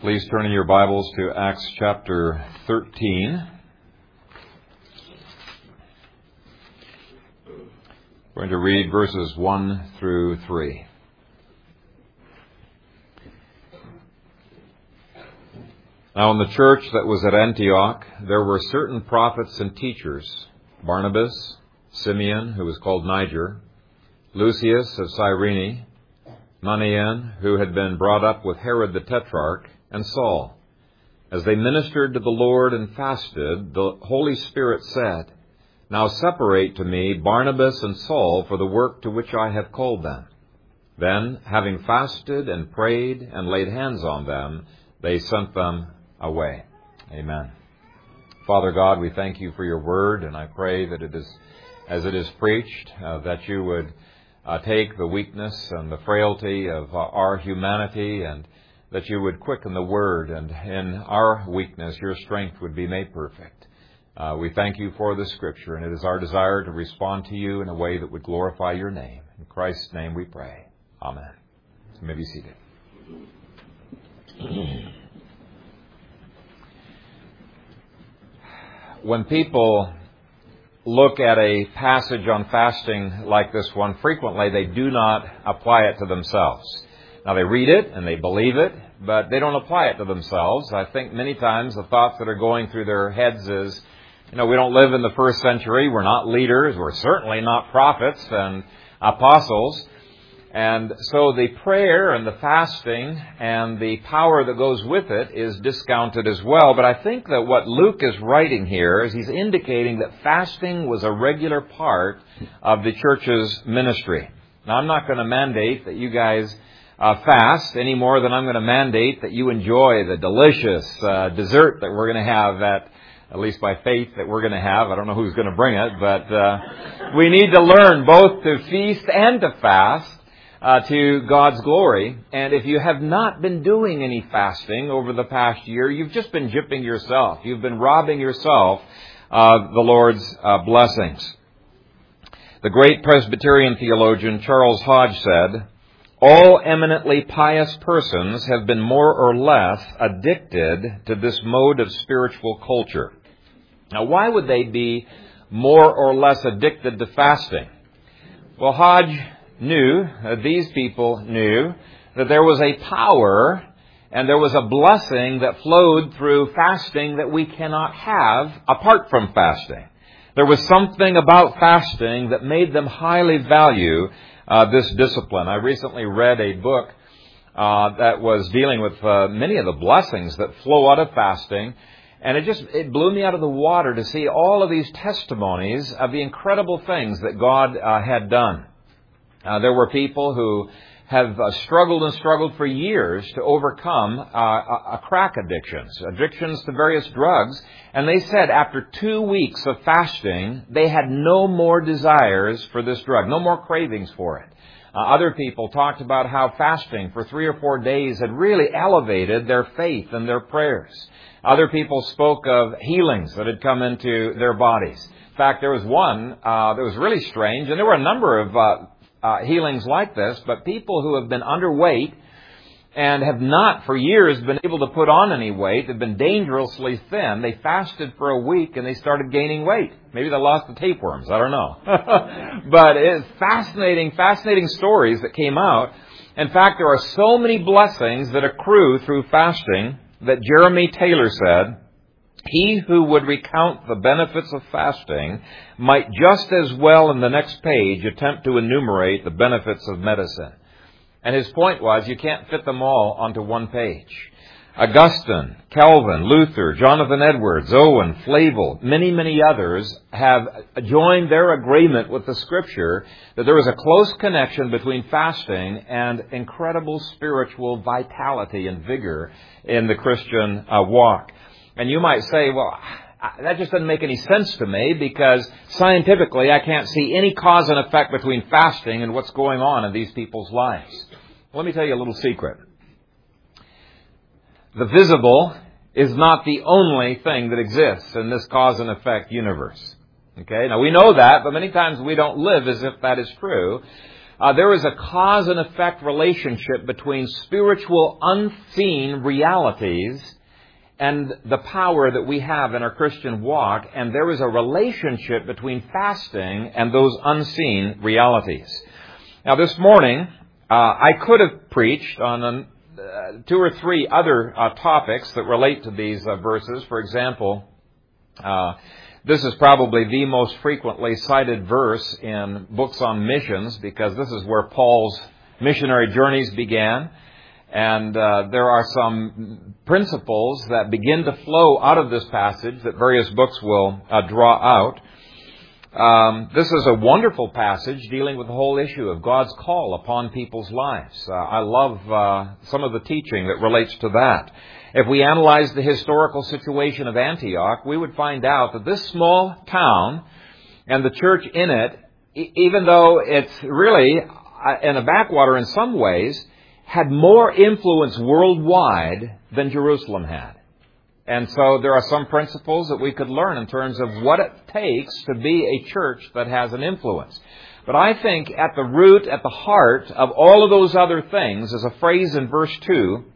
Please turn in your Bibles to Acts chapter 13. We're going to read verses 1 through 3. Now in the church that was at Antioch, there were certain prophets and teachers, Barnabas, Simeon, who was called Niger, Lucius of Cyrene, Manaen, who had been brought up with Herod the Tetrarch, and Saul. As they ministered to the Lord and fasted, the Holy Spirit said, "Now separate to me Barnabas and Saul for the work to which I have called them." Then, having fasted and prayed and laid hands on them, they sent them away. Amen. Father God, we thank you for your word, and I pray that it is, as it is preached, that you would take the weakness and the frailty of our humanity, and that you would quicken the word, and in our weakness your strength would be made perfect. We thank you for the Scripture, and it is our desire to respond to you in a way that would glorify your name. In Christ's name we pray. Amen. You may be seated. When people look at a passage on fasting like this one, frequently they do not apply it to themselves. Now, they read it and they believe it, but they don't apply it to themselves. I think many times the thoughts that are going through their heads is, we don't live in the first century. We're not leaders. We're certainly not prophets and apostles. And so the prayer and the fasting and the power that goes with it is discounted as well. But I think that what Luke is writing here is he's indicating that fasting was a regular part of the church's ministry. Now, I'm not going to mandate that you guys fast any more than I'm going to mandate that you enjoy the delicious dessert that we're going to have at least by faith that we're going to have. I don't know who's going to bring it, but we need to learn both to feast and to fast to God's glory. And if you have not been doing any fasting over the past year, you've just been gypping yourself. You've been robbing yourself of the Lord's blessings. The great Presbyterian theologian Charles Hodge said, "All eminently pious persons have been more or less addicted to this mode of spiritual culture." Now, why would they be more or less addicted to fasting? Well, Hodge knew, these people knew, that there was a power and there was a blessing that flowed through fasting that we cannot have apart from fasting. There was something about fasting that made them highly value this discipline. I recently read a book that was dealing with many of the blessings that flow out of fasting, and it blew me out of the water to see all of these testimonies of the incredible things that God had done. There were people who have struggled for years to overcome crack addictions to various drugs. And they said after 2 weeks of fasting, they had no more desires for this drug, no more cravings for it. Other people talked about how fasting for 3 or 4 days had really elevated their faith and their prayers. Other people spoke of healings that had come into their bodies. In fact, there was one that was really strange, and there were a number of healings like this, but people who have been underweight and have not for years been able to put on any weight, have been dangerously thin, they fasted for a week and they started gaining weight. Maybe they lost the tapeworms, I don't know. But it's fascinating stories that came out. In fact, there are so many blessings that accrue through fasting that Jeremy Taylor said, "He who would recount the benefits of fasting might just as well in the next page attempt to enumerate the benefits of medicine." And his point was, you can't fit them all onto one page. Augustine, Calvin, Luther, Jonathan Edwards, Owen, Flavel, many others have joined their agreement with the Scripture that there is a close connection between fasting and incredible spiritual vitality and vigor in the Christian walk. And you might say, well, that just doesn't make any sense to me because scientifically I can't see any cause and effect between fasting and what's going on in these people's lives. Let me tell you a little secret. The visible is not the only thing that exists in this cause and effect universe. Okay? Now we know that, but many times we don't live as if that is true. There is a cause and effect relationship between spiritual unseen realities and the power that we have in our Christian walk, and there is a relationship between fasting and those unseen realities. Now this morning, I could have preached on 2 or 3 other topics that relate to these verses. For example, this is probably the most frequently cited verse in books on missions, because this is where Paul's missionary journeys began. And there are some principles that begin to flow out of this passage that various books will draw out. This is a wonderful passage dealing with the whole issue of God's call upon people's lives. I love some of the teaching that relates to that. If we analyze the historical situation of Antioch, we would find out that this small town and the church in it, even though it's really in a backwater in some ways, had more influence worldwide than Jerusalem had. And so there are some principles that we could learn in terms of what it takes to be a church that has an influence. But I think at the root, at the heart of all of those other things is a phrase in verse 2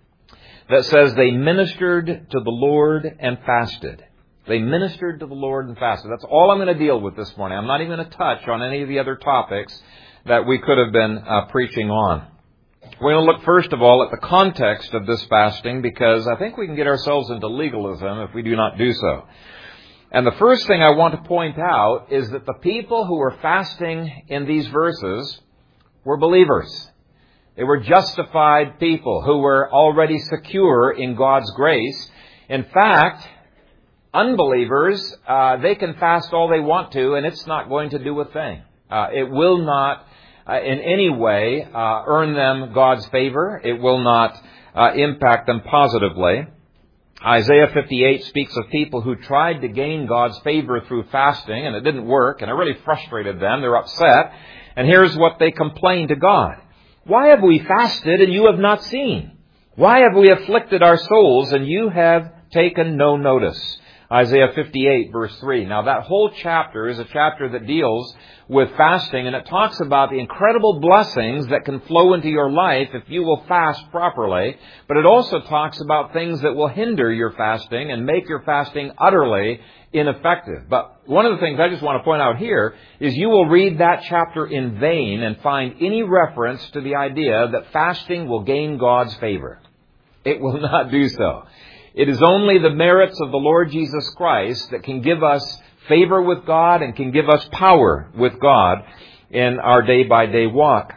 that says they ministered to the Lord and fasted. They ministered to the Lord and fasted. That's all I'm going to deal with this morning. I'm not even going to touch on any of the other topics that we could have been preaching on. We're going to look first of all at the context of this fasting, because I think we can get ourselves into legalism if we do not do so. And the first thing I want to point out is that the people who were fasting in these verses were believers. They were justified people who were already secure in God's grace. In fact, unbelievers, they can fast all they want to, and it's not going to do a thing. It will not in any way earn them God's favor. It will not impact them positively. Isaiah 58 speaks of people who tried to gain God's favor through fasting, and it didn't work, and it really frustrated them. They're upset. And here's what they complained to God. Why have we fasted and you have not seen? Why have we afflicted our souls and you have taken no notice? Isaiah 58 verse 3. Now that whole chapter is a chapter that deals with fasting, and it talks about the incredible blessings that can flow into your life if you will fast properly. But it also talks about things that will hinder your fasting and make your fasting utterly ineffective. But one of the things I just want to point out here is you will read that chapter in vain and find any reference to the idea that fasting will gain God's favor. It will not do so. It is only the merits of the Lord Jesus Christ that can give us favor with God and can give us power with God in our day-by-day walk.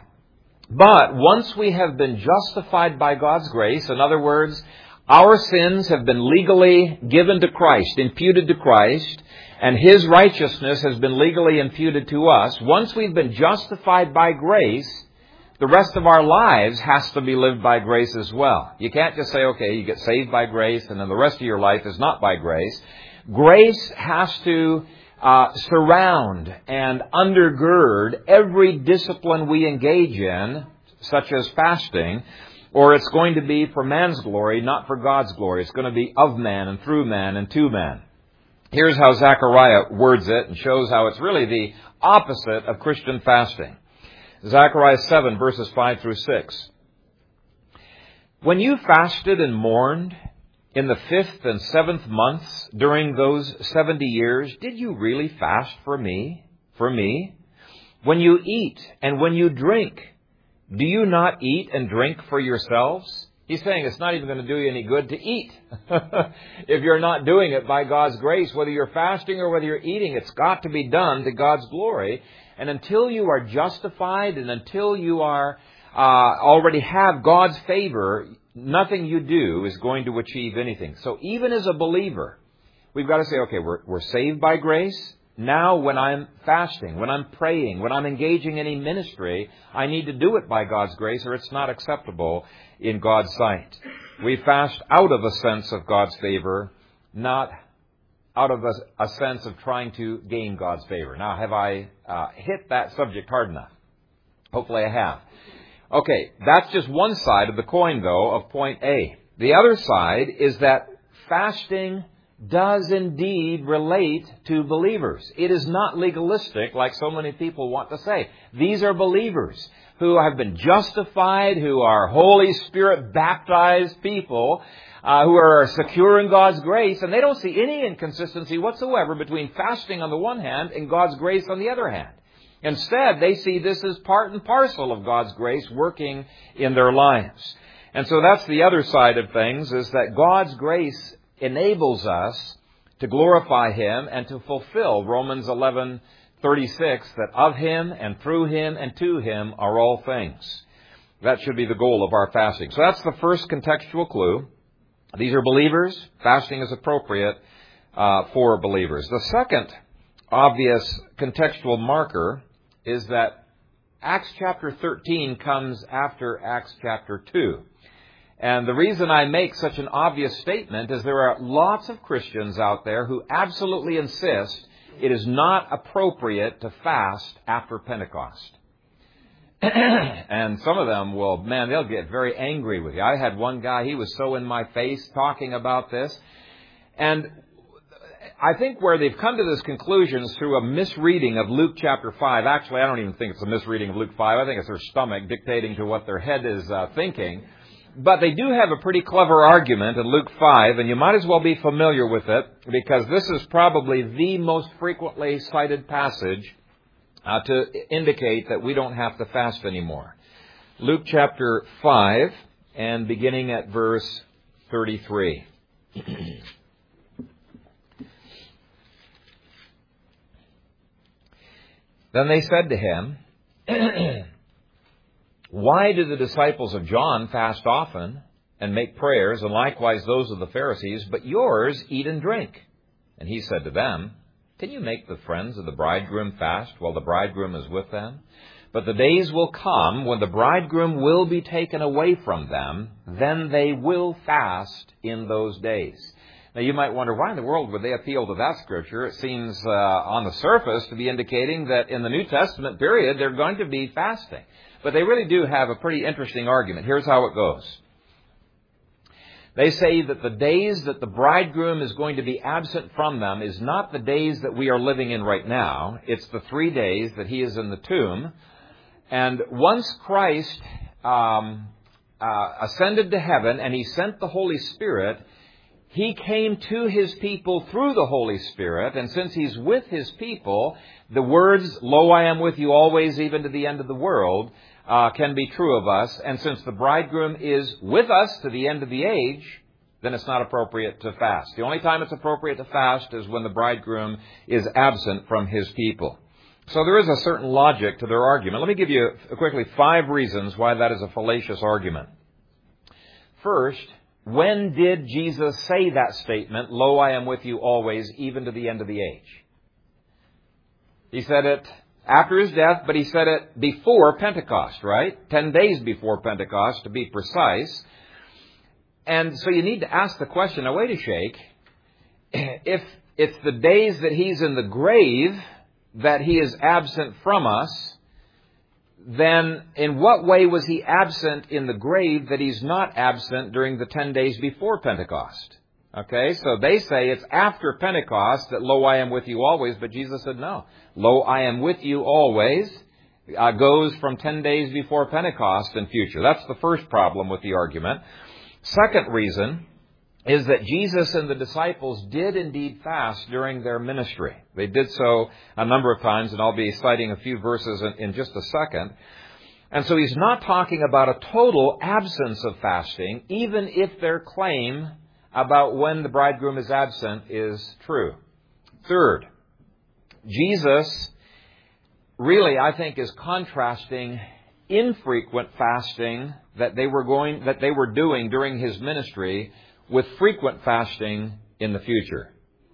But once we have been justified by God's grace, in other words, our sins have been legally given to Christ, imputed to Christ, and His righteousness has been legally imputed to us. Once we've been justified by grace, the rest of our lives has to be lived by grace as well. You can't just say, okay, you get saved by grace, and then the rest of your life is not by grace. Grace has to surround and undergird every discipline we engage in, such as fasting, or it's going to be for man's glory, not for God's glory. It's going to be of man and through man and to man. Here's how Zechariah words it and shows how it's really the opposite of Christian fasting. Zechariah 7, verses 5 through 6. When you fasted and mourned in the 5th and 7th months during those 70 years, did you really fast for me? For me? When you eat and when you drink, do you not eat and drink for yourselves? He's saying it's not even going to do you any good to eat. If you're not doing it by God's grace, whether you're fasting or whether you're eating, it's got to be done to God's glory. And until you are justified and until you are already have God's favor, nothing you do is going to achieve anything. So even as a believer, we've got to say, okay, we're saved by grace. Now when I'm fasting, when I'm praying, when I'm engaging in any ministry, I need to do it by God's grace or it's not acceptable in God's sight. We fast out of a sense of God's favor, not out of a sense of trying to gain God's favor. Now, have I hit that subject hard enough? Hopefully I have. Okay, that's just one side of the coin, though, of point A. The other side is that fasting does indeed relate to believers. It is not legalistic like so many people want to say. These are believers who have been justified, who are Holy Spirit baptized people, who are secure in God's grace, and they don't see any inconsistency whatsoever between fasting on the one hand and God's grace on the other hand. Instead, they see this as part and parcel of God's grace working in their lives. And so that's the other side of things, is that God's grace enables us to glorify Him and to fulfill Romans 11:36, that of Him and through Him and to Him are all things. That should be the goal of our fasting. So that's the first contextual clue. These are believers. Fasting is appropriate for believers. The second obvious contextual marker is that Acts chapter 13 comes after Acts chapter 2. And the reason I make such an obvious statement is there are lots of Christians out there who absolutely insist it is not appropriate to fast after Pentecost. And some of them they'll get very angry with you. I had one guy, he was so in my face talking about this. And I think where they've come to this conclusion is through a misreading of Luke chapter 5. Actually, I don't even think it's a misreading of Luke 5. I think it's their stomach dictating to what their head is thinking. But they do have a pretty clever argument in Luke 5, and you might as well be familiar with it, because this is probably the most frequently cited passage to indicate that we don't have to fast anymore. Luke chapter 5, and beginning at verse 33. Then they said to him, "Why do the disciples of John fast often and make prayers, and likewise those of the Pharisees, but yours eat and drink?" And he said to them, "Can you make the friends of the bridegroom fast while the bridegroom is with them? But the days will come when the bridegroom will be taken away from them, then they will fast in those days." Now you might wonder, why in the world would they appeal to that scripture? It seems on the surface to be indicating that in the New Testament period they're going to be fasting. But they really do have a pretty interesting argument. Here's how it goes. They say that the days that the bridegroom is going to be absent from them is not the days that we are living in right now. It's the 3 days that He is in the tomb. And once Christ ascended to heaven and He sent the Holy Spirit, He came to His people through the Holy Spirit. And since He's with His people, the words, "Lo, I am with you always, even to the end of the world," can be true of us. And since the bridegroom is with us to the end of the age, then it's not appropriate to fast. The only time it's appropriate to fast is when the bridegroom is absent from His people. So there is a certain logic to their argument. Let me give you quickly 5 reasons why that is a fallacious argument. First, when did Jesus say that statement, "Lo, I am with you always, even to the end of the age"? He said it after His death, but He said it before Pentecost, right? 10 days before Pentecost, to be precise. And so you need to ask the question, now wait a shake, if it's the days that He's in the grave that He is absent from us, then in what way was He absent in the grave that He's not absent during the 10 days before Pentecost? Okay, so they say it's after Pentecost that, "Lo, I am with you always," but Jesus said no. "Lo, I am with you always" goes from 10 days before Pentecost and future. That's the first problem with the argument. Second reason is that Jesus and the disciples did indeed fast during their ministry. They did so a number of times, and I'll be citing a few verses in just a second. And so He's not talking about a total absence of fasting, even if their claim about when the bridegroom is absent is true. Third, Jesus really, I think, is contrasting infrequent fasting that they were doing during His ministry with frequent fasting in the future.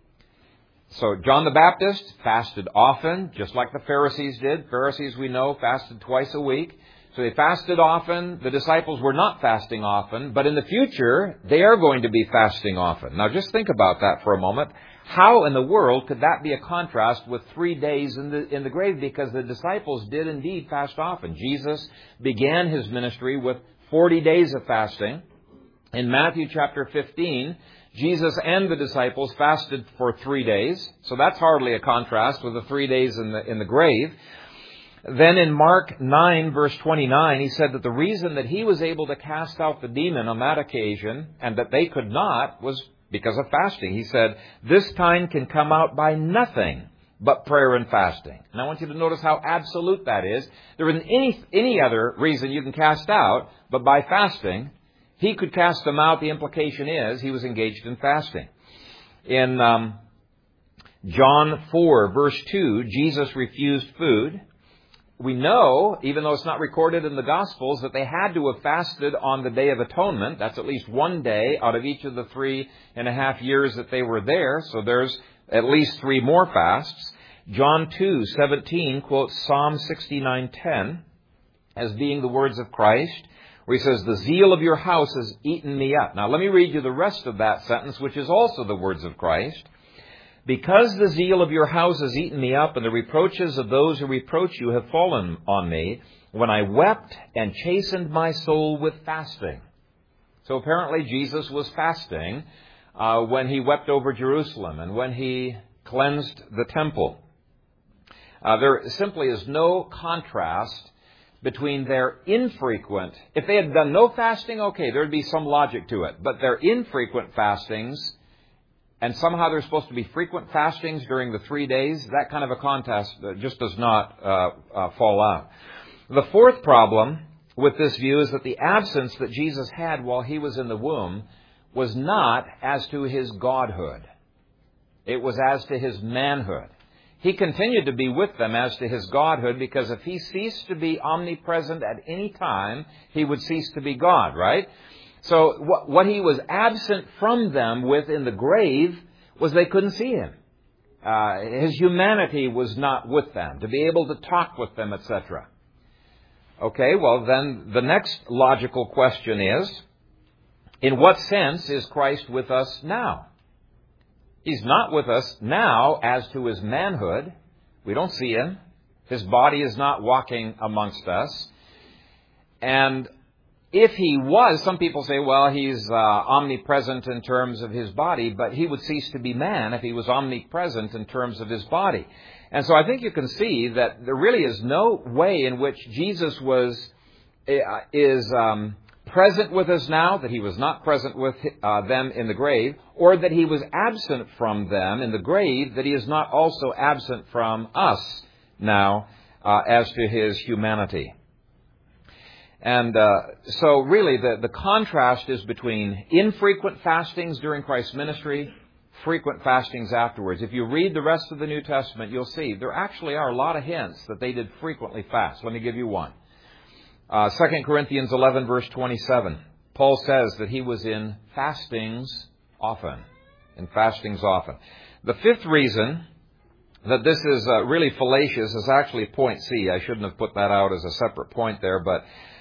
So John the Baptist fasted often, just like the Pharisees did. Pharisees, we know, fasted twice a week. So they fasted often. The disciples were not fasting often. But in the future, they are going to be fasting often. Now just think about that for a moment. How in the world could that be a contrast with 3 days in the grave? Because the disciples did indeed fast often. Jesus began His ministry with 40 days of fasting. In Matthew chapter 15, Jesus and the disciples fasted for 3 days. So that's hardly a contrast with the 3 days in the grave. Then in Mark 9, verse 29, he said that the reason that he was able to cast out the demon on that occasion and that they could not was because of fasting. He said, this kind can come out by nothing but prayer and fasting. And I want you to notice how absolute that is. There isn't any other reason you can cast out, but by fasting. He could cast them out. The implication is he was engaged in fasting. In John 4, verse 2, Jesus refused food. We know, even though it's not recorded in the Gospels, that they had to have fasted on the Day of Atonement. That's at least one day out of each of the 3.5 years that they were there. So there's at least 3 more fasts. John 2:17 quotes Psalm 69:10 as being the words of Christ, where he says, the zeal of your house has eaten me up. Now let me read you the rest of that sentence, which is also the words of Christ. Because the zeal of your house has eaten me up, and the reproaches of those who reproach you have fallen on me, when I wept and chastened my soul with fasting. So apparently Jesus was fasting when he wept over Jerusalem and when he cleansed the temple. There simply is no contrast between their infrequent, if they had done no fasting, okay, there would be some logic to it, but their infrequent fastings, and somehow there's supposed to be frequent fastings during the 3 days, that kind of a contrast just does not fall out. The fourth problem with this view is that the absence that Jesus had while he was in the womb was not as to his godhood. It was as to his manhood. He continued to be with them as to his godhood, because if he ceased to be omnipresent at any time, he would cease to be God, right? So what he was absent from them with in the grave was they couldn't see him. His humanity was not with them, to be able to talk with them, etc. Okay, well then the next logical question is, in what sense is Christ with us now? He's not with us now as to his manhood. We don't see him. His body is not walking amongst us. And if he was, some people say, well, he's omnipresent in terms of his body, but he would cease to be man if he was omnipresent in terms of his body. And so I think you can see that there really is no way in which Jesus is present with us now, that he was not present with them in the grave, or that he was absent from them in the grave, that he is not also absent from us now as to his humanity. And so really the contrast is between infrequent fastings during Christ's ministry, frequent fastings afterwards. If you read the rest of the New Testament, you'll see there actually are a lot of hints that they did frequently fast. Let me give you one. 2 Corinthians 11, verse 27. Paul says that he was in fastings often. In fastings often. The fifth reason that this is really fallacious is actually point C. I shouldn't have put that out as a separate point there, but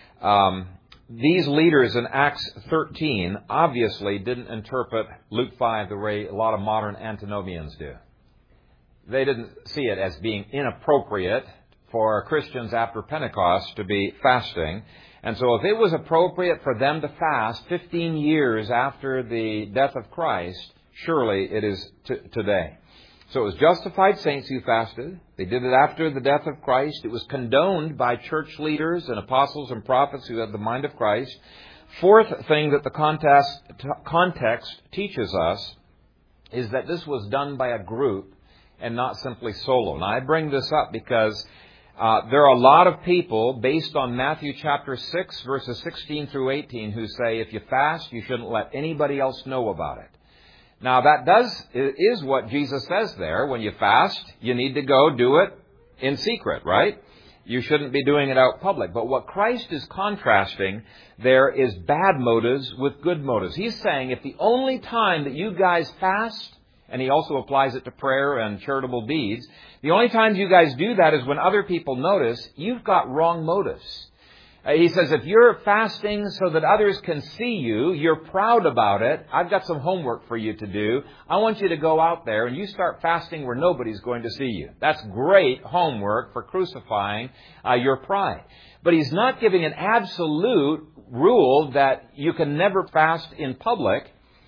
these leaders in Acts 13 obviously didn't interpret Luke 5 the way a lot of modern antinomians do. They didn't see it as being inappropriate for Christians after Pentecost to be fasting. And so if it was appropriate for them to fast 15 years after the death of Christ, surely it is today. So it was justified saints who fasted. They did it after the death of Christ. It was condoned by church leaders and apostles and prophets who had the mind of Christ. Fourth thing that the context teaches us is that this was done by a group and not simply solo. Now I bring this up because there are a lot of people, based on Matthew chapter 6, verses 16 through 18, who say if you fast, you shouldn't let anybody else know about it. Now, that is what Jesus says there. When you fast, you need to go do it in secret, right? You shouldn't be doing it out public. But what Christ is contrasting there is bad motives with good motives. He's saying if the only time that you guys fast, and he also applies it to prayer and charitable deeds, the only times you guys do that is when other people notice, you've got wrong motives. He says, if you're fasting so that others can see you, you're proud about it, I've got some homework for you to do. I want you to go out there and you start fasting where nobody's going to see you. That's great homework for crucifying your pride. But he's not giving an absolute rule that you can never fast in public.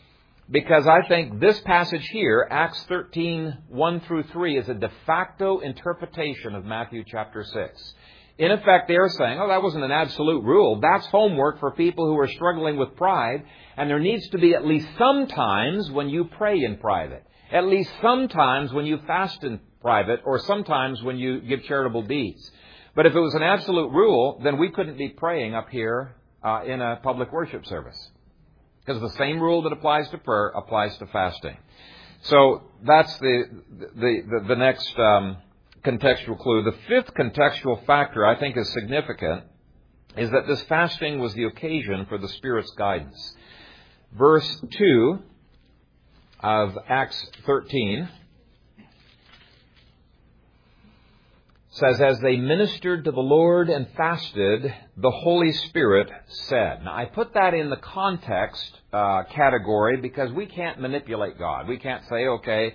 because I think this passage here, Acts 13, 1 through 3, is a de facto interpretation of Matthew chapter 6. In effect, they're saying, oh, that wasn't an absolute rule. That's homework for people who are struggling with pride, and there needs to be at least some times when you pray in private, at least sometimes when you fast in private, or sometimes when you give charitable deeds. But if it was an absolute rule, then we couldn't be praying up here in a public worship service. Because the same rule that applies to prayer applies to fasting. So that's the next contextual clue. The fifth contextual factor I think is significant is that this fasting was the occasion for the Spirit's guidance. Verse 2 of Acts 13 says, as they ministered to the Lord and fasted, the Holy Spirit said. Now, I put that in the context category because we can't manipulate God. We can't say, okay,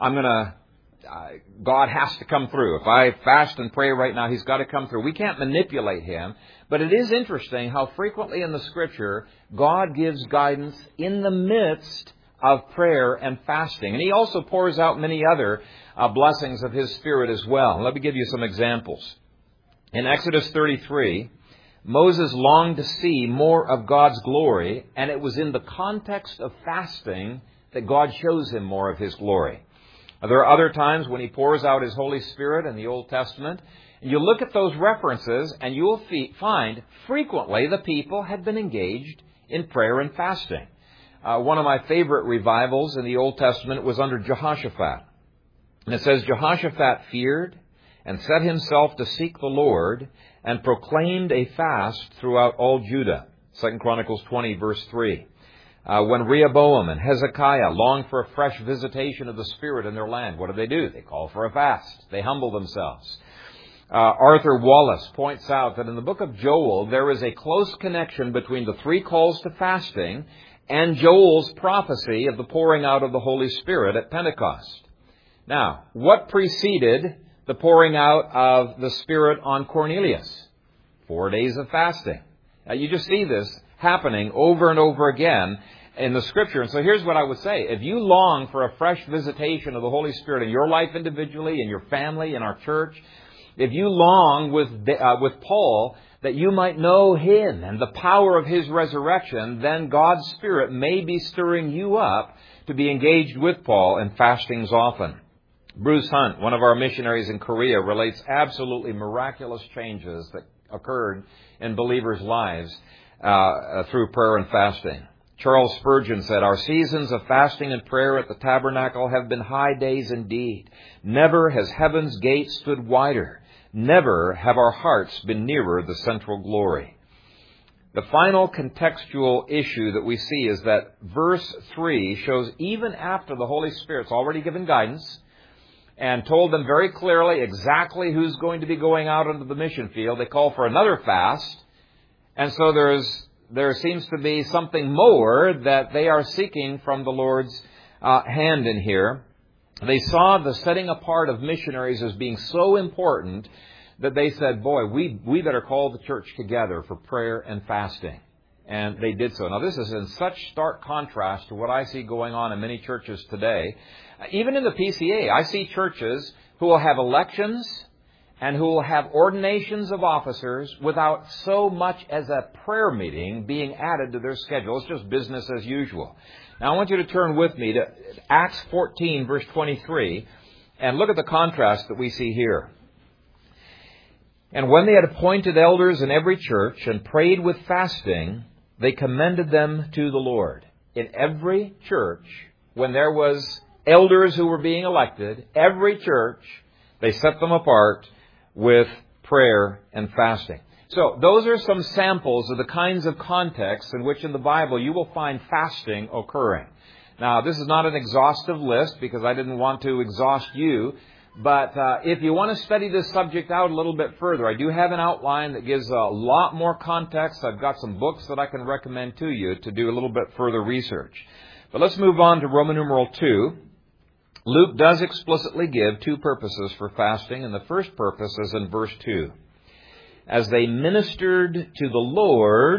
God has to come through. If I fast and pray right now, He's got to come through. We can't manipulate Him. But it is interesting how frequently in the Scripture, God gives guidance in the midst of prayer and fasting. And He also pours out many other blessings of His Spirit as well. Let me give you some examples. In Exodus 33, Moses longed to see more of God's glory, and it was in the context of fasting that God shows him more of His glory. There are other times when He pours out His Holy Spirit in the Old Testament. And you look at those references, and you will find frequently the people had been engaged in prayer and fasting. One of my favorite revivals in the Old Testament was under Jehoshaphat. And it says, Jehoshaphat feared and set himself to seek the Lord and proclaimed a fast throughout all Judah. 2 Chronicles 20, verse 3. When Rehoboam and Hezekiah longed for a fresh visitation of the Spirit in their land, what do? They call for a fast. They humble themselves. Arthur Wallace points out that in the book of Joel, there is a close connection between the three calls to fasting and Joel's prophecy of the pouring out of the Holy Spirit at Pentecost. Now, what preceded the pouring out of the Spirit on Cornelius? 4 days of fasting. Now, you just see this happening over and over again in the Scripture. And so here's what I would say. If you long for a fresh visitation of the Holy Spirit in your life individually, in your family, in our church, if you long with Paul that you might know Him and the power of His resurrection, then God's Spirit may be stirring you up to be engaged with Paul in fastings often. Bruce Hunt, one of our missionaries in Korea, relates absolutely miraculous changes that occurred in believers' lives through prayer and fasting. Charles Spurgeon said, our seasons of fasting and prayer at the tabernacle have been high days indeed. Never has heaven's gate stood wider. Never have our hearts been nearer the central glory. The final contextual issue that we see is that verse 3 shows even after the Holy Spirit's already given guidance and told them very clearly exactly who's going to be going out into the mission field, they call for another fast. And so there seems to be something more that they are seeking from the Lord's hand in here. They saw the setting apart of missionaries as being so important that they said, boy, we better call the church together for prayer and fasting. And they did so. Now, this is in such stark contrast to what I see going on in many churches today. Even in the PCA, I see churches who will have elections and who will have ordinations of officers without so much as a prayer meeting being added to their schedule. It's just business as usual. Now, I want you to turn with me to Acts 14, verse 23, and look at the contrast that we see here. And when they had appointed elders in every church and prayed with fasting, they commended them to the Lord. In every church, when there was elders who were being elected, every church, they set them apart with prayer and fasting. So those are some samples of the kinds of contexts in which in the Bible you will find fasting occurring. Now, this is not an exhaustive list because I didn't want to exhaust you. But if you want to study this subject out a little bit further, I do have an outline that gives a lot more context. I've got some books that I can recommend to you to do a little bit further research. But let's move on to Roman numeral 2. Luke does explicitly give two purposes for fasting, and the first purpose is in verse 2. As they ministered to the Lord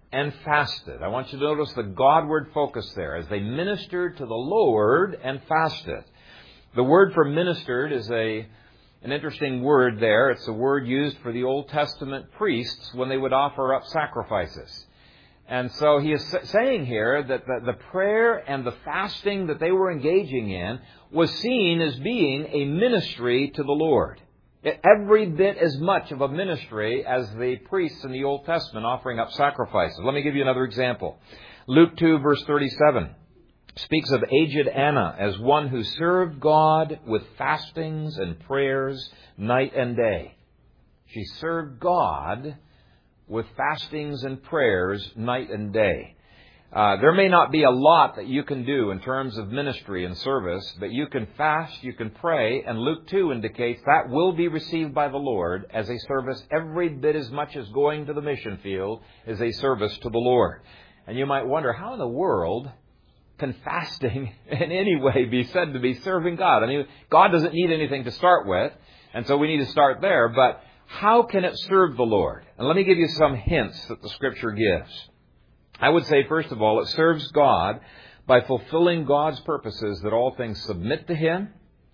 and fasted. I want you to notice the Godward focus there, as they ministered to the Lord and fasted. The word for ministered is an interesting word there. It's a word used for the Old Testament priests when they would offer up sacrifices. And so he is saying here that the prayer and the fasting that they were engaging in was seen as being a ministry to the Lord. Every bit as much of a ministry as the priests in the Old Testament offering up sacrifices. Let me give you another example. Luke 2, verse 37 speaks of aged Anna as one who served God with fastings and prayers night and day. She served God with fastings and prayers night and day. There may not be a lot that you can do in terms of ministry and service, but you can fast, you can pray, and Luke 2 indicates that will be received by the Lord as a service every bit as much as going to the mission field is a service to the Lord. And you might wonder, how in the world can fasting in any way be said to be serving God? I mean, God doesn't need anything to start with, and so we need to start there, but how can it serve the Lord? And let me give you some hints that the Scripture gives. I would say, first of all, it serves God by fulfilling God's purposes that all things submit to Him,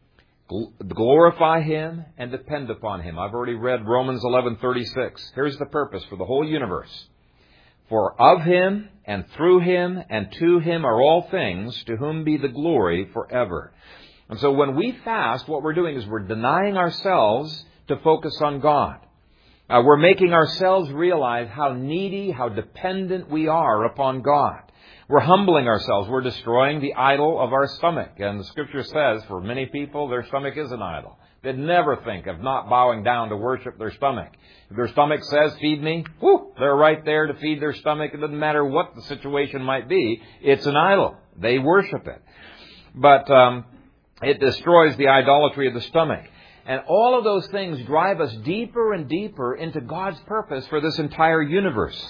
glorify Him, and depend upon Him. I've already read Romans 11:36. Here's the purpose for the whole universe. For of Him, and through Him, and to Him are all things, to whom be the glory forever. And so when we fast, what we're doing is we're denying ourselves to focus on God. We're making ourselves realize how needy, how dependent we are upon God. We're humbling ourselves. We're destroying the idol of our stomach. And the Scripture says, for many people, their stomach is an idol. They'd never think of not bowing down to worship their stomach. If their stomach says, feed me, they're right there to feed their stomach. It doesn't matter what the situation might be. It's an idol. They worship it. But it destroys the idolatry of the stomach. And all of those things drive us deeper and deeper into God's purpose for this entire universe.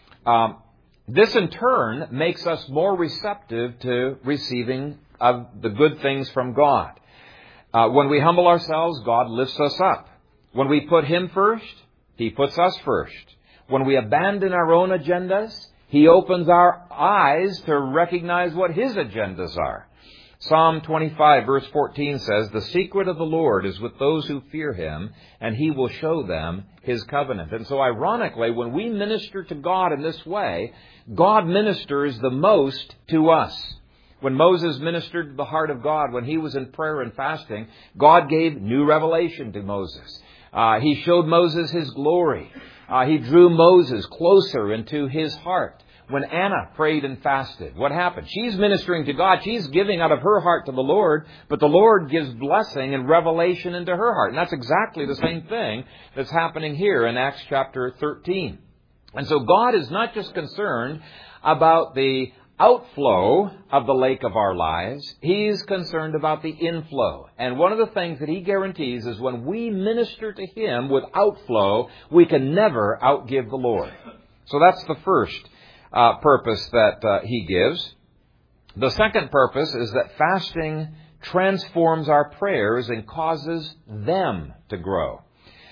This, in turn, makes us more receptive to receiving of the good things from God. When we humble ourselves, God lifts us up. When we put Him first, He puts us first. When we abandon our own agendas, He opens our eyes to recognize what His agendas are. Psalm 25, verse 14 says, the secret of the Lord is with those who fear Him, and He will show them His covenant. And so ironically, when we minister to God in this way, God ministers the most to us. When Moses ministered to the heart of God, when he was in prayer and fasting, God gave new revelation to Moses. He showed Moses His glory. He drew Moses closer into His heart. When Anna prayed and fasted, what happened? She's ministering to God. She's giving out of her heart to the Lord, but the Lord gives blessing and revelation into her heart. And that's exactly the same thing that's happening here in Acts chapter 13. And so God is not just concerned about the outflow of the lake of our lives. He's concerned about the inflow. And one of the things that He guarantees is when we minister to Him with outflow, we can never outgive the Lord. So that's the first purpose that He gives. The second purpose is that fasting transforms our prayers and causes them to grow.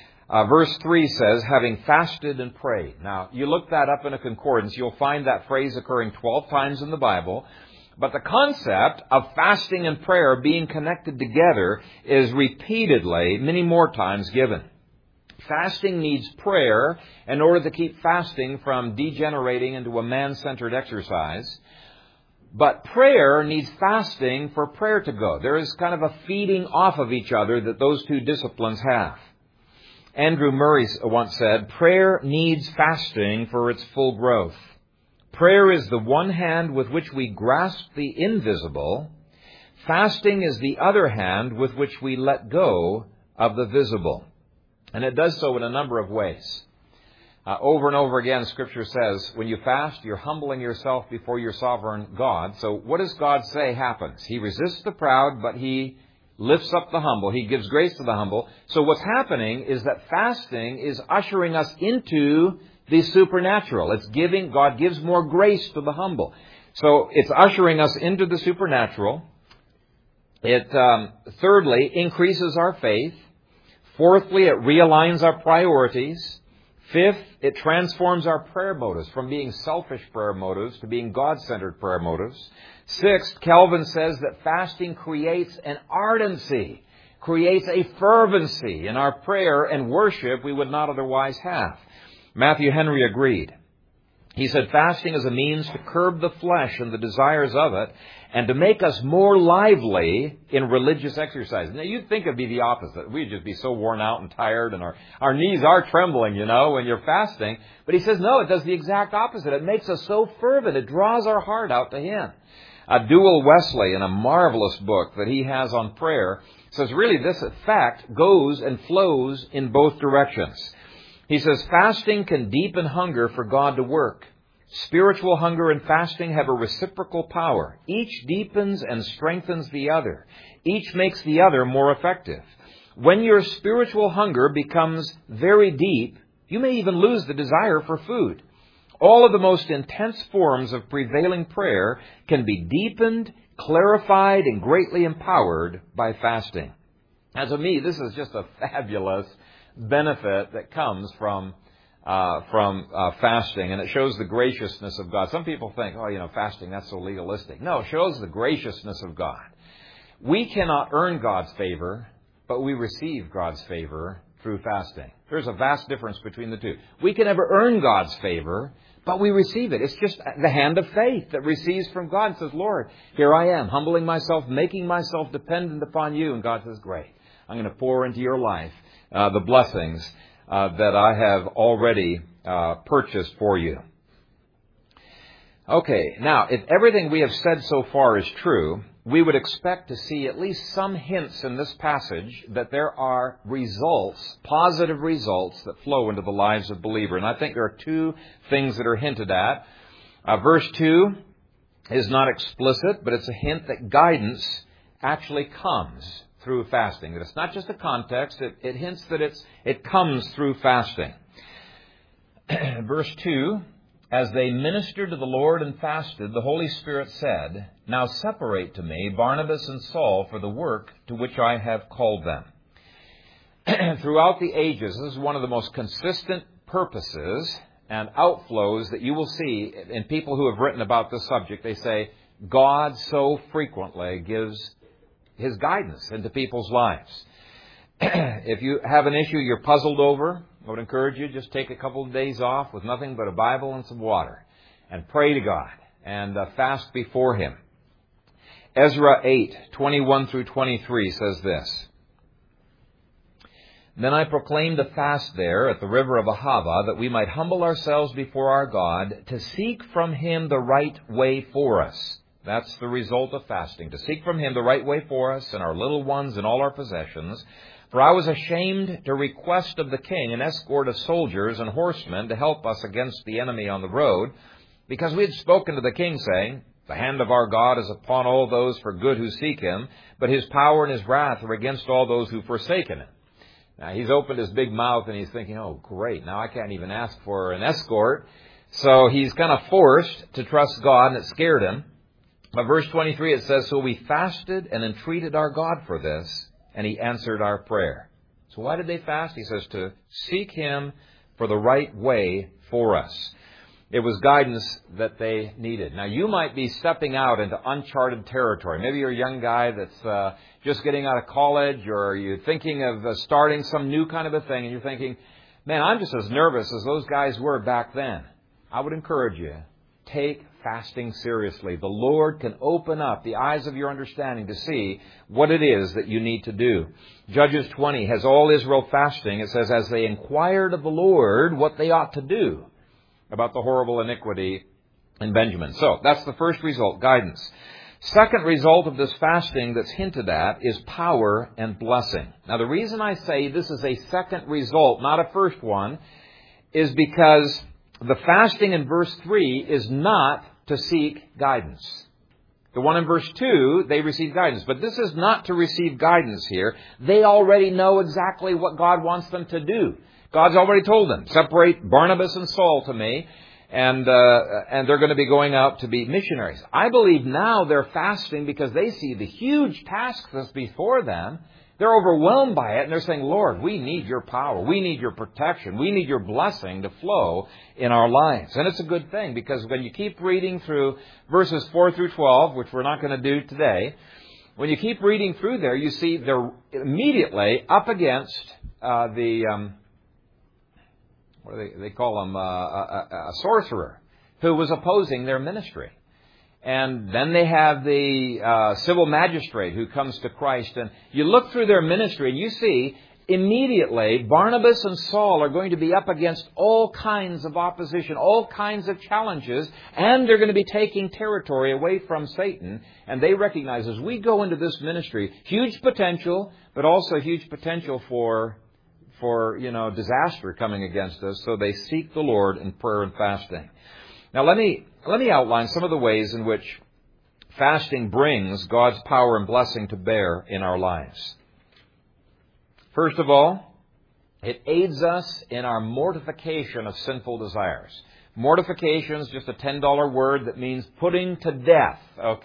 Verse 3 says, having fasted and prayed. Now, you look that up in a concordance, you'll find that phrase occurring 12 times in the Bible. But the concept of fasting and prayer being connected together is repeatedly, many more times given. Fasting needs prayer in order to keep fasting from degenerating into a man-centered exercise. But prayer needs fasting for prayer to go. There is kind of a feeding off of each other that those two disciplines have. Andrew Murray once said, prayer needs fasting for its full growth. Prayer is the one hand with which we grasp the invisible. Fasting is the other hand with which we let go of the visible. And it does so in a number of ways. Over and over again, Scripture says, when you fast, you're humbling yourself before your sovereign God. So what does God say happens? He resists the proud, but He lifts up the humble. He gives grace to the humble. So what's happening is that fasting is ushering us into the supernatural. God gives more grace to the humble. So it's ushering us into the supernatural. It, thirdly, increases our faith. Fourthly, it realigns our priorities. Fifth, it transforms our prayer motives from being selfish prayer motives to being God-centered prayer motives. Sixth, Calvin says that fasting creates an ardency, creates a fervency in our prayer and worship we would not otherwise have. Matthew Henry agreed. He said, fasting is a means to curb the flesh and the desires of it and to make us more lively in religious exercise. Now, you'd think it'd be the opposite. We'd just be so worn out and tired and our knees are trembling, when you're fasting. But he says, no, it does the exact opposite. It makes us so fervent. It draws our heart out to Him. Dewell Wesley, in a marvelous book that he has on prayer, says really this effect goes and flows in both directions. He says, fasting can deepen hunger for God to work. Spiritual hunger and fasting have a reciprocal power. Each deepens and strengthens the other. Each makes the other more effective. When your spiritual hunger becomes very deep, you may even lose the desire for food. All of the most intense forms of prevailing prayer can be deepened, clarified, and greatly empowered by fasting. Now, to me, this is just a fabulous benefit that comes from fasting, and it shows the graciousness of God. Some people think, fasting, that's so legalistic. No, it shows the graciousness of God. We cannot earn God's favor, but we receive God's favor through fasting. There's a vast difference between the two. We can never earn God's favor, but we receive it. It's just the hand of faith that receives from God and says, Lord, here I am, humbling myself, making myself dependent upon you. And God says, great, I'm going to pour into your life the blessings that I have already purchased for you. Okay, now, if everything we have said so far is true, we would expect to see at least some hints in this passage that there are results, positive results, that flow into the lives of believers. And I think there are two things that are hinted at. Verse 2 is not explicit, but it's a hint that guidance actually comes through fasting. That it's not just a context, it hints that it comes through fasting. Verse 2, as they ministered to the Lord and fasted, the Holy Spirit said, now separate to me Barnabas and Saul for the work to which I have called them. Throughout the ages, this is one of the most consistent purposes and outflows that you will see in people who have written about this subject. They say, God so frequently gives His guidance into people's lives. If you have an issue you're puzzled over, I would encourage you just take a couple of days off with nothing but a Bible and some water and pray to God and fast before Him. Ezra 8:21 through 23 says this. Then I proclaimed a fast there at the river of Ahava that we might humble ourselves before our God to seek from Him the right way for us. That's the result of fasting, to seek from Him the right way for us and our little ones and all our possessions. For I was ashamed to request of the king an escort of soldiers and horsemen to help us against the enemy on the road, because we had spoken to the king, saying, the hand of our God is upon all those for good who seek Him, but His power and His wrath are against all those who forsaken Him. Now, he's opened his big mouth and he's thinking, oh, great, now I can't even ask for an escort. So he's kind of forced to trust God, and it scared him. But verse 23, it says, so we fasted and entreated our God for this, and He answered our prayer. So why did they fast? He says to seek Him for the right way for us. It was guidance that they needed. Now, you might be stepping out into uncharted territory. Maybe you're a young guy that's just getting out of college, or you're thinking of starting some new kind of a thing, and you're thinking, man, I'm just as nervous as those guys were back then. I would encourage you, take fasting seriously. The Lord can open up the eyes of your understanding to see what it is that you need to do. Judges 20 has all Israel fasting. It says, as they inquired of the Lord what they ought to do about the horrible iniquity in Benjamin. So that's the first result, guidance. Second result of this fasting that's hinted at is power and blessing. Now, the reason I say this is a second result, not a first one, is because the fasting in verse 3 is not to seek guidance. The one in verse 2, they receive guidance. But this is not to receive guidance here. They already know exactly what God wants them to do. God's already told them, separate Barnabas and Saul to me, and they're going to be going out to be missionaries. I believe now they're fasting because they see the huge task that's before them. They're overwhelmed by it, and they're saying, Lord, we need your power. We need your protection. We need your blessing to flow in our lives. And it's a good thing, because when you keep reading through verses 4 through 12, which we're not going to do today, when you keep reading through there, you see they're immediately up against what do they call him, a sorcerer who was opposing their ministry. And then they have the civil magistrate who comes to Christ. And you look through their ministry and you see immediately Barnabas and Saul are going to be up against all kinds of opposition, all kinds of challenges, and they're going to be taking territory away from Satan. And they recognize, as we go into this ministry, huge potential, but also huge potential for disaster coming against us. So they seek the Lord in prayer and fasting. Now let me outline some of the ways in which fasting brings God's power and blessing to bear in our lives. First of all, it aids us in our mortification of sinful desires. Mortification is just a $10 word that means putting to death,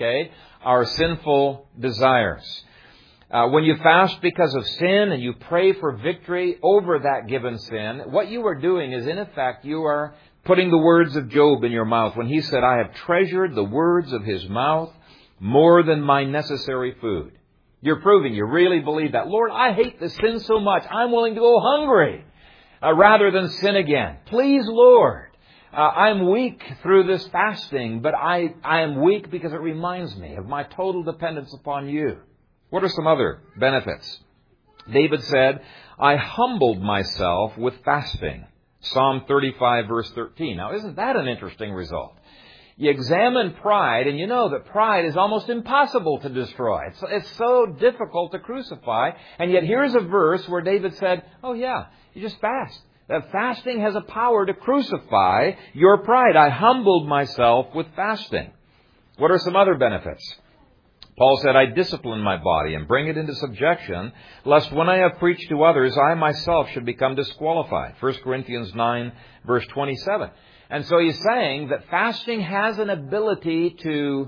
our sinful desires. When you fast because of sin and you pray for victory over that given sin, what you are doing is, in effect, you are putting the words of Job in your mouth when he said, I have treasured the words of his mouth more than my necessary food. You're proving you really believe that. Lord, I hate this sin so much, I'm willing to go hungry rather than sin again. Please, Lord, I'm weak through this fasting, but I am weak because it reminds me of my total dependence upon you. What are some other benefits? David said, I humbled myself with fasting. Psalm 35, verse 13. Now, isn't that an interesting result? You examine pride, and you know that pride is almost impossible to destroy. It's so difficult to crucify. And yet here's a verse where David said, oh yeah, you just fast. That fasting has a power to crucify your pride. I humbled myself with fasting. What are some other benefits? Paul said, I discipline my body and bring it into subjection, lest when I have preached to others, I myself should become disqualified. 1 Corinthians 9, verse 27. And so he's saying that fasting has an ability to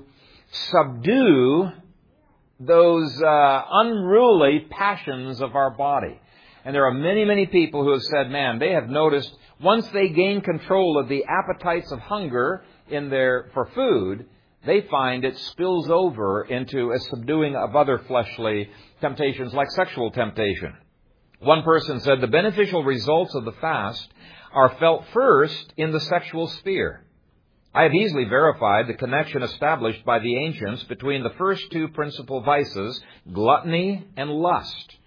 subdue those unruly passions of our body. And there are many, many people who have said, man, they have noticed once they gain control of the appetites of hunger for food, they find it spills over into a subduing of other fleshly temptations like sexual temptation. One person said the beneficial results of the fast are felt first in the sexual sphere. I have easily verified the connection established by the ancients between the first two principal vices, gluttony and lust,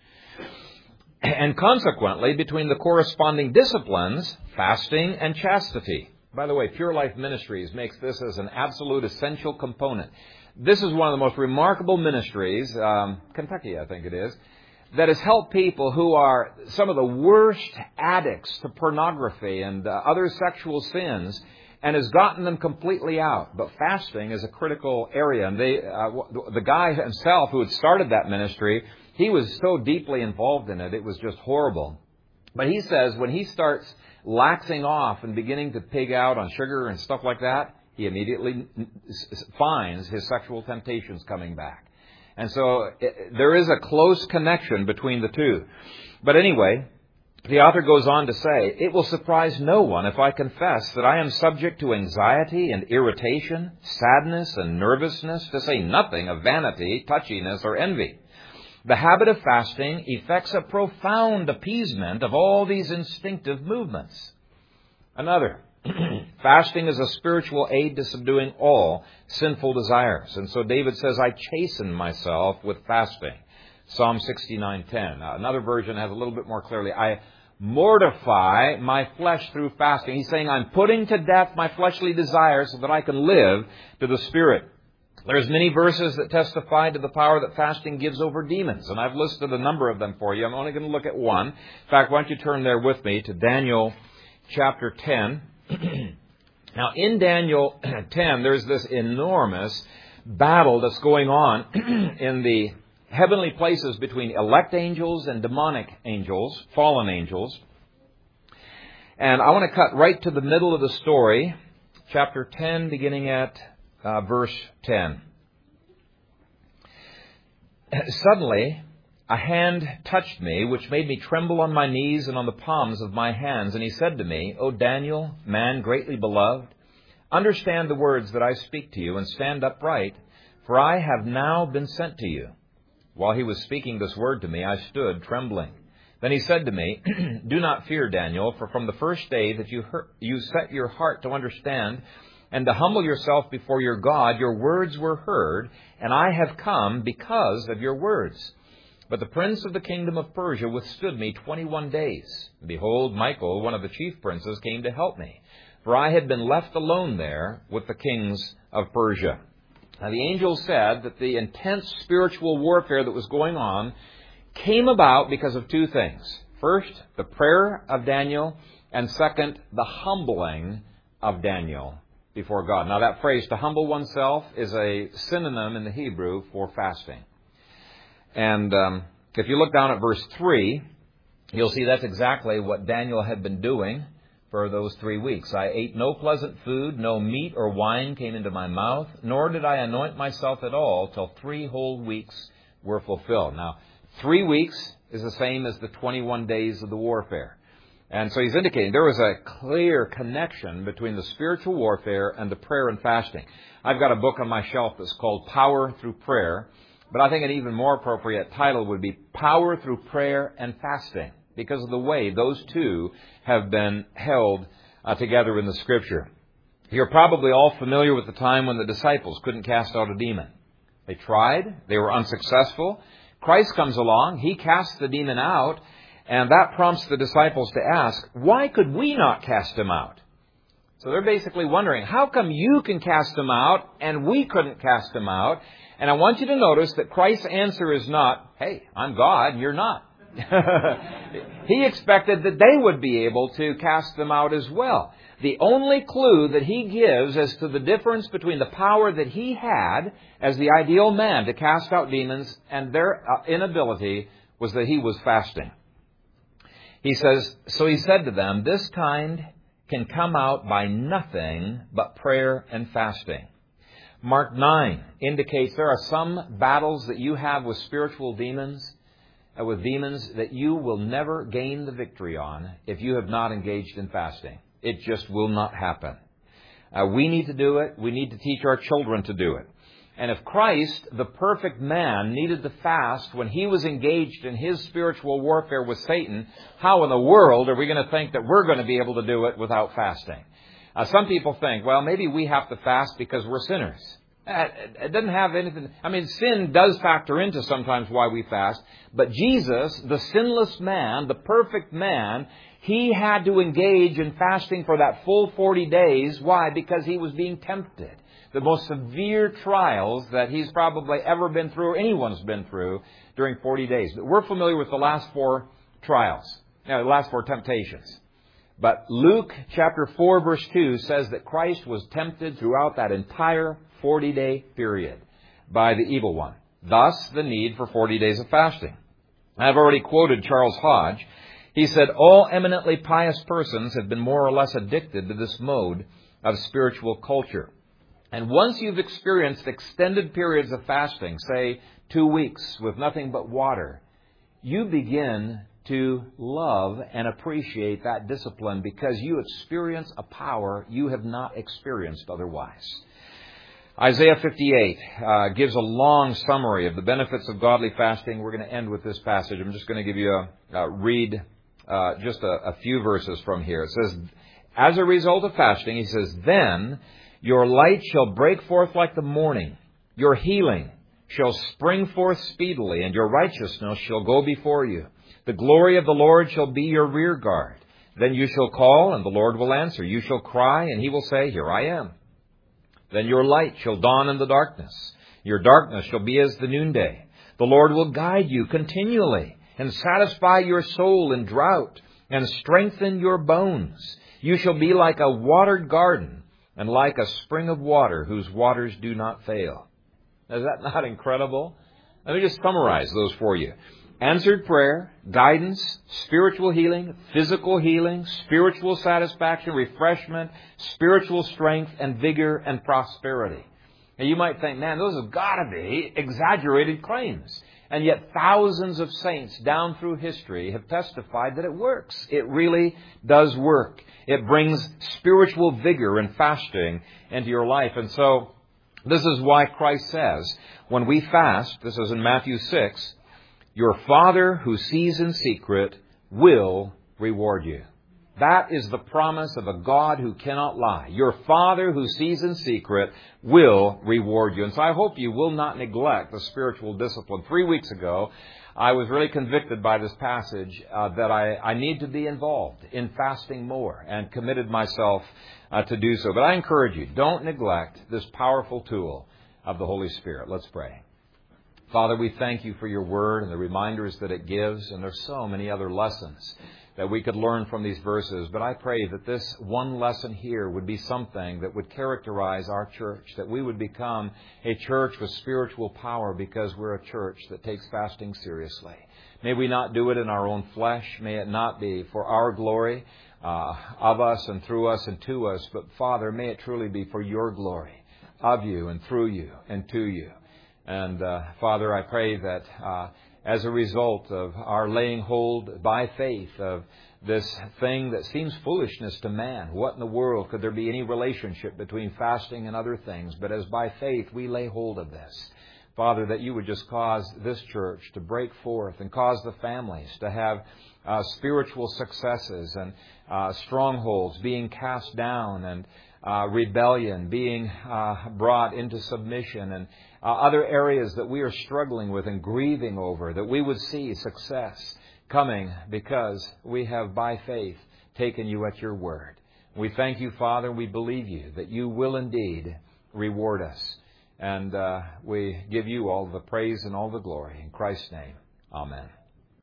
and consequently between the corresponding disciplines, fasting and chastity. By the way, Pure Life Ministries makes this as an absolute essential component. This is one of the most remarkable ministries, Kentucky I think it is, that has helped people who are some of the worst addicts to pornography and other sexual sins, and has gotten them completely out. But fasting is a critical area. And the guy himself who had started that ministry, he was so deeply involved in it, it was just horrible. But he says when he starts laxing off and beginning to pig out on sugar and stuff like that, he immediately finds his sexual temptations coming back. And so there is a close connection between the two. But anyway, the author goes on to say, it will surprise no one if I confess that I am subject to anxiety and irritation, sadness and nervousness, to say nothing of vanity, touchiness, or envy. The habit of fasting effects a profound appeasement of all these instinctive movements. Another, fasting is a spiritual aid to subduing all sinful desires. And so David says, I chasten myself with fasting. Psalm 69:10. Another version has a little bit more clearly, I mortify my flesh through fasting. He's saying, I'm putting to death my fleshly desires so that I can live to the Spirit. There's many verses that testify to the power that fasting gives over demons, and I've listed a number of them for you. I'm only going to look at one. In fact, why don't you turn there with me to Daniel chapter 10. Now, in Daniel 10, there's this enormous battle that's going on in the heavenly places between elect angels and demonic angels, fallen angels. And I want to cut right to the middle of the story, chapter 10, beginning at verse 10. Suddenly, a hand touched me, which made me tremble on my knees and on the palms of my hands. And he said to me, O Daniel, man greatly beloved, understand the words that I speak to you, and stand upright, for I have now been sent to you. While he was speaking this word to me, I stood trembling. Then he said to me, Do not fear, Daniel, for from the first day that you set your heart to understand and to humble yourself before your God, your words were heard, and I have come because of your words. But the prince of the kingdom of Persia withstood me 21 days. Behold, Michael, one of the chief princes, came to help me, for I had been left alone there with the kings of Persia. Now the angel said that the intense spiritual warfare that was going on came about because of two things. First, the prayer of Daniel, and second, the humbling of Daniel before God. Now that phrase, to humble oneself, is a synonym in the Hebrew for fasting. And if you look down at verse 3, you'll see that's exactly what Daniel had been doing for those 3 weeks. I ate no pleasant food, no meat or wine came into my mouth, nor did I anoint myself at all till 3 whole weeks were fulfilled. Now, 3 weeks is the same as the 21 days of the warfare. And so he's indicating there was a clear connection between the spiritual warfare and the prayer and fasting. I've got a book on my shelf that's called Power Through Prayer, but I think an even more appropriate title would be Power Through Prayer and Fasting, because of the way those two have been held together in the Scripture. You're probably all familiar with the time when the disciples couldn't cast out a demon. They tried. They were unsuccessful. Christ comes along. He casts the demon out. And that prompts the disciples to ask, why could we not cast him out? So they're basically wondering, how come you can cast him out and we couldn't cast him out? And I want you to notice that Christ's answer is not, hey, I'm God, you're not. He expected that they would be able to cast them out as well. The only clue that he gives as to the difference between the power that he had as the ideal man to cast out demons and their inability was that he was fasting. He says, so he said to them, this kind can come out by nothing but prayer and fasting. Mark 9 indicates there are some battles that you have with spiritual demons, with demons that you will never gain the victory on if you have not engaged in fasting. It just will not happen. We need to do it. We need to teach our children to do it. And if Christ, the perfect man, needed to fast when he was engaged in his spiritual warfare with Satan, how in the world are we going to think that we're going to be able to do it without fasting? Some people think, well, maybe we have to fast because we're sinners. It doesn't have anything. I mean, sin does factor into sometimes why we fast. But Jesus, the sinless man, the perfect man, he had to engage in fasting for that full 40 days. Why? Because he was being tempted. The most severe trials that he's probably ever been through, or anyone's been through, during 40 days. But we're familiar with the last 4 trials, the last 4 temptations. But Luke chapter 4 verse 2 says that Christ was tempted throughout that entire 40-day period by the evil one. Thus, the need for 40 days of fasting. I've already quoted Charles Hodge. He said, all eminently pious persons have been more or less addicted to this mode of spiritual culture. And once you've experienced extended periods of fasting, say 2 weeks with nothing but water, you begin to love and appreciate that discipline because you experience a power you have not experienced otherwise. Isaiah 58 gives a long summary of the benefits of godly fasting. We're going to end with this passage. I'm just going to give you read just a few verses from here. It says, as a result of fasting, he says, then your light shall break forth like the morning. Your healing shall spring forth speedily, and your righteousness shall go before you. The glory of the Lord shall be your rear guard. Then you shall call, and the Lord will answer. You shall cry, and he will say, here I am. Then your light shall dawn in the darkness. Your darkness shall be as the noonday. The Lord will guide you continually, and satisfy your soul in drought, and strengthen your bones. You shall be like a watered garden, and like a spring of water whose waters do not fail. Is that not incredible? Let me just summarize those for you. Answered prayer, guidance, spiritual healing, physical healing, spiritual satisfaction, refreshment, spiritual strength, and vigor and prosperity. Now you might think, man, those have got to be exaggerated claims. And yet thousands of saints down through history have testified that it works. It really does work. It brings spiritual vigor and fasting into your life. And so this is why Christ says, when we fast, this is in Matthew 6, your Father who sees in secret will reward you. That is the promise of a God who cannot lie. Your Father who sees in secret will reward you. And so I hope you will not neglect the spiritual discipline. 3 weeks ago, I was really convicted by this passage that I need to be involved in fasting more and committed myself to do so. But I encourage you, don't neglect this powerful tool of the Holy Spirit. Let's pray. Father, we thank you for your word and the reminders that it gives. And there's so many other lessons that we could learn from these verses. But I pray that this one lesson here would be something that would characterize our church, that we would become a church with spiritual power because we're a church that takes fasting seriously. May we not do it in our own flesh. May it not be for our glory of us and through us and to us. But Father, may it truly be for your glory of you and through you and to you. And Father, I pray that as a result of our laying hold by faith of this thing that seems foolishness to man, what in the world could there be any relationship between fasting and other things? But as by faith we lay hold of this, Father, that you would just cause this church to break forth and cause the families to have spiritual successes and strongholds being cast down and rebellion being brought into submission and other areas that we are struggling with and grieving over, that we would see success coming because we have by faith taken you at your word. We thank you, Father, we believe you that you will indeed reward us. And we give you all the praise and all the glory. In Christ's name, amen.